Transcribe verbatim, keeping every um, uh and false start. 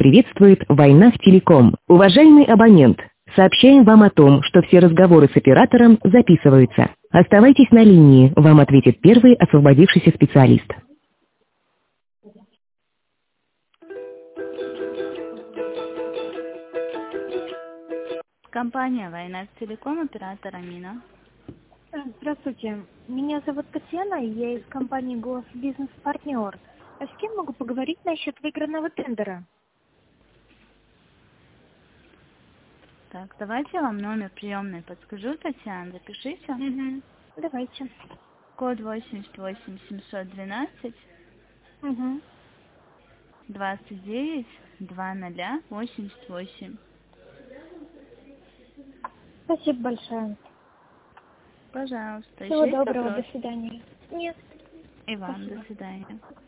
приветствует Войнах Телеком. Уважаемый абонент, сообщаем вам о том, что все разговоры с оператором записываются. Оставайтесь на линии, вам ответит первый освободившийся специалист. Компания Войнах Телеком, оператор Амина. Здравствуйте, меня зовут Татьяна, я из компании «Голос Бизнес Партнер». А с кем могу поговорить насчет выигранного тендера? Так, давайте я вам номер приемной подскажу, Татьяна, запишите. Угу. Давайте. Код восемьдесят восемь семьсот двенадцать Угу. двадцать девять два ноль восемьдесят восемь. Спасибо большое. Пожалуйста. Всего Еще есть доброго, вопрос? до свидания. Нет. И вам Спасибо. до свидания.